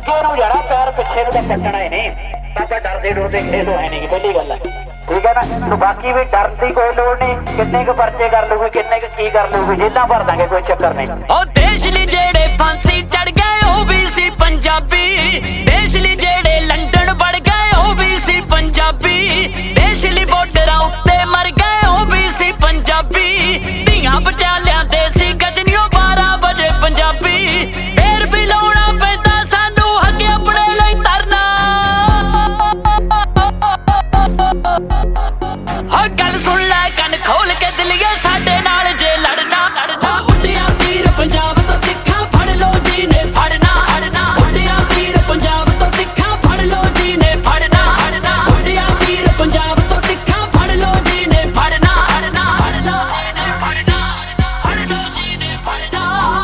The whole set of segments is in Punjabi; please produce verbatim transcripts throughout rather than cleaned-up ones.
ਅੱਗੇ ਨੂੰ ਜਾਣਾ ਪੈਰ ਪਿੱਛੇ ਨੂੰ ਤਾਂ ਪੱਟਣਾ ਹੀ ਨਹੀਂ। ਆਪਾਂ ਡਰਦੇ ਡਰਦੇ ਖੇਡ ਹੈ ਨਹੀਂ ਪਹਿਲੀ ਗੱਲ ਹੈ, ਠੀਕ ਹੈ ਨਾ। ਬਾਕੀ ਵੀ ਡਰਨ ਦੀ ਕੋਈ ਲੋੜ ਨਹੀਂ। ਕਿੰਨੇ ਕੁ ਪਰਚੇ ਕਰ ਲੂਗੇ, ਕਿੰਨੇ ਕੁ ਕੀ ਕਰ ਲੂਗੇ, ਜੇਲਾਂ ਭਰ ਦਾਂਗੇ, ਕੋਈ ਚੱਕਰ ਨਹੀਂ। ਉਹ ਦੇਸ਼ ਲਈ ਜਿਹੜੇ ਫਾਂਸੀ ਚੜ ਗਏ ਉਹ ਵੀ ਸੀ ਪੰਜਾਬੀ, ਦੇਸ਼ ਲਈ ਜਿਹੜੇ ਲੰਡਨ ਵੜ ਗਏ ਉਹ ਵੀ ਸੀ ਪੰਜਾਬੀ, ਦੇਸ਼ ਲਈ ਬਾਰਡਰਾਂ ਉੱਤੇ ਮਰ ਗਏ ਉਹ ਵੀ ਸੀ ਪੰਜਾਬੀ, ਧੀਆਂ ਬਚਾ ਲਿਆਂਦੇ ਸੀ ਗਜਨੀਓ ਬਾਰਾਂ ਵਜੇ ਪੰਜਾਬੀ, ਫੇਰ ਵੀ ਲਾਉਣਾ ਪੈਂਦਾ ਸਾਨੂੰ ਹੱਕ ਆਪਣੇ ਲਈ ਧਰਨਾ। ਹਾਂ ਗੱਲ ਸੁਣ ਲੈ ਕੰਨ ਖੋਲ ਕੇ ਦਿਲੀਏ ਸਾਡੇ ਨਾਲ ਜੇ ਲੜਨਾ ਲੜਨਾ। ਉੱਡਿਆ ਤੀਰ ਪੰਜਾਬ ਤੋਂ ਤਿੱਖਾ ਫੜ ਲੋ ਜੀ ਨੇ ਫੜਨਾ ਫੜਨਾ, ਉੱਡਿਆ ਤੀਰ ਪੰਜਾਬ ਤੋਂ ਤਿੱਖਾ ਫੜ ਲੋ ਜੀ ਨੇ ਫੜਨਾ ਫੜਨਾ, ਉੱਡਿਆ ਤੀਰ ਪੰਜਾਬ ਤੋਂ ਤਿੱਖਾ ਫੜ ਲੋ ਜੀ ਨੇ ਫੜਨਾ ਫੜਨਾ, ਫੜ ਲੋ ਜੀ ਨੇ ਫੜਨਾ ਫੜ ਲੋ ਜੀ ਨੇ ਫੜਨਾ।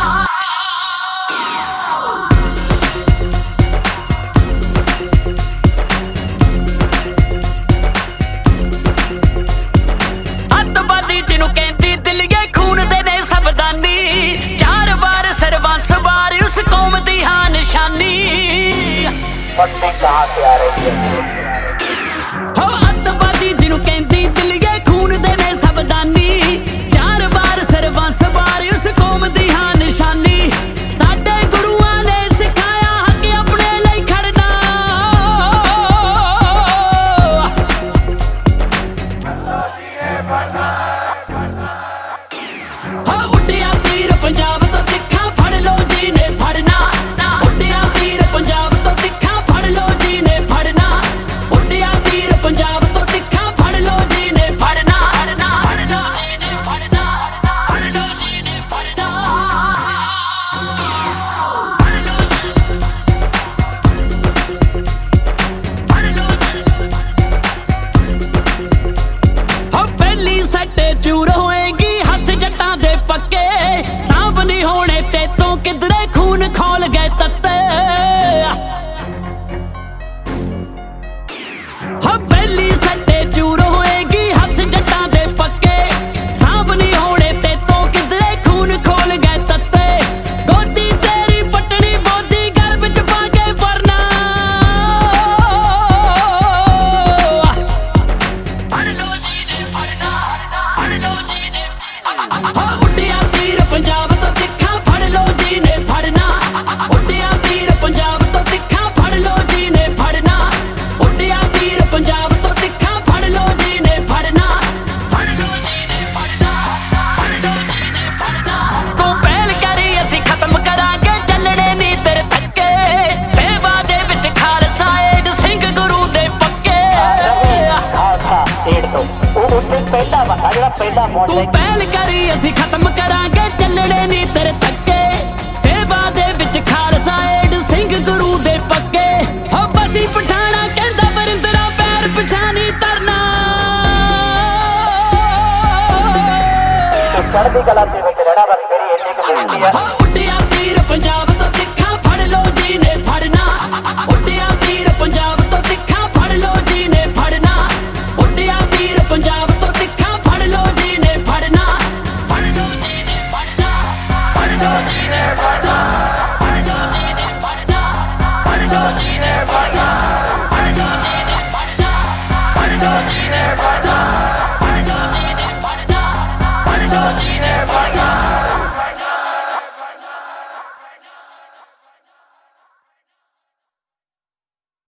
ਅੱਤਵਾਦੀ ਜਿਹਨੂੰ ਕਹਿੰਦੀ ਦਿਲੀਏ ਖੂਨ ਦੇ ਨੇ ਸਬਦਾਨੀ, ਚਾਰ ਵਾਰ ਸਰਵੰਸ ਵਾਰ ਉਸ ਕੌਮ ਦੀ ਹਾਂ ਨਿਸ਼ਾਨੀ। ਹੋ ਅੱਤਵਾਦੀ ਜਿਹਨੂੰ ਕਹਿੰਦੀ ਦਿਲੀਏ ਖੂਨ ਦੇ ਨੇ ਸਬਦਾਨੀ, ਚਾਰ ਵਾਰ ਸਰਵੰਸ ਵਾਰ ਉਸ ਕੌਮ ਦੀ ਹਾਂ ਨਿਸ਼ਾਨੀ। ਸਾਡੇ ਗੁਰੂਆਂ ਨੇ ਸਿਖਾਇਆ ਹੱਕ ਆਪਣੇ ਲਈ ਖੜਨਾ। ਹਾਂ ਉੱਡਿਆ ਤੀਰ ਪੰਜਾਬ ਤੋਂ ਤਿੱਖਾ ਫੜ ਲੋ ਜੀ ਨੇ ਫੜਨਾ, ਉੱਡਿਆ ਤੀਰ ਪੰਜਾਬ ਤੋਂ ਤਿੱਖਾ ਫੜ ਲੋ ਜੀ ਨੇ ਫੜਨਾ, ਉੱਡਿਆ ਤੀਰ ਪੰਜਾਬ ਤੋਂ ਤਿੱਖਾ ਫੜ ਲੋ ਜੀ ਨੇ ਫੜਨਾ ਫੜ ਲੋ ਜੀ ਨੇ ਫੜਨਾ ਫੜ ਲੋ ਜੀ ਨੇ ਫੜਨਾ। ਹੋ ਪਹਿਲੀ ਸੱਟੇ ਚੂਰ ਹੋਏਗੀ ਹੱਥ ਜੱਟਾਂ ਦੇ ਪੱਕੇ, ਸਾਂਭ ਨਹੀਂ ਹੋਣੇ ਤੇ ਤੋਂ ਕਿਧਰੇ ਖੂਨ ਖੋਲ ਗਏ ਤੱਤੇ। ਹੋ ਪਹਿਲੀ ਸੱਟੇ ਚੂਰ ਹੋਏਗੀ ਹੱਥ ਜੱਟਾਂ ਦੇ ਪੱਕੇ, ਸਾਂਭ ਨਹੀਂ ਹੋਣੇ ਤੇ ਤੋਂ ਕਿਧਰੇ ਖੂਨ ਖੋਲ ਗਏ ਤੱਤੇ। ਗੋਦੀ ਤੇਰੀ ਪਟਣੀ ਬੋਦੀ ਗਲ ਵਿੱਚ ਪਾ ਕੇ ਵਰਨਾ। ਫੜ ਲੋ ਜੀ ਨੇ ਫੜਨਾ ਫੜ ਲੋ ਜੀ ਨੇ। ਹਾਂ ਉੱਡਿਆ ਤੀਰ ਪੰਜਾਬ ਤੋਂ ਤਿੱਖਾ ਫੜ ਲੋ ਜੀ ਨੇ ਫੜਨਾ, ਉੱਡਿਆ ਤੀਰ ਪੰਜਾਬ ਤੋਂ ਤਿੱਖਾ ਫੜ ਲੋ ਜੀ ਨੇ ਫੜਨਾ, ਉੱਡਿਆ ਤੀਰ ਪੰਜਾਬ ਤੋਂ ਤਿੱਖਾ ਫੜ ਲੋ ਜੀ ਨੇ ਫੜਨਾ ਫੜ ਲੋ ਜੀ ਨੇ ਫੜਨਾ ਫੜ ਲੋ ਜੀ ਨੇ ਫੜਨਾ। ਤੂੰ ਪਹਿਲ ਕਰੀ ਅਸੀਂ ਖਤਮ ਕਰਾਂਗੇ ਚੱਲਣੇ ਨੀ ਤੇਰੇ ਧੱਕੇ, ਸੇਵਾ ਦੇ ਵਿੱਚ ਖਾਲਸਾ ਏਡ ਸਿੰਘ ਗੁਰੂ ਦੇ ਪੱਕੇ। ਖਾਲਸਾ ਏਡ ਤੋਂ ਉਹ ਉੱਥੇ ਪਹਿਲਾ ਬੰਦਾ ਜਿਹੜਾ ਪਹਿਲਾ ਪਹੁੰਚ ਤੂੰ ਪਹਿਲ ਕਰੀ ਅਸੀਂ ਖਤਮ ਕਰਾਂਗੇ ਚੱਲਣੇ ਨੀ ਤੇਰੇ ਧੱਕੇ, ਸੇਵਾ ਦੇ ਵਿੱਚ ਖਾਲਸਾ ਏਡ ਸਿੰਘ ਗੁਰੂ ਦੇ ਪੱਕੇ। ਹੋ ਬਸੀ ਪਠਾਣਾ ਕਹਿੰਦਾ ਵਰਿੰਦਰਾ ਪੈਰ ਪਛਾਣੀ ਤਰਨਾ। ਚੜ੍ਹਦੀ ਕਲਾ ਦੇ ਵਿੱਚ ਰਹਿਣਾ ਬਸ ਮੇਰੀ ਇੰਨੀ ਕੁ ਬੇਨਤੀ ਹੈ। ਹੋ ਉੱਡਿਆ ਤੀਰ ਪੰਜਾਬ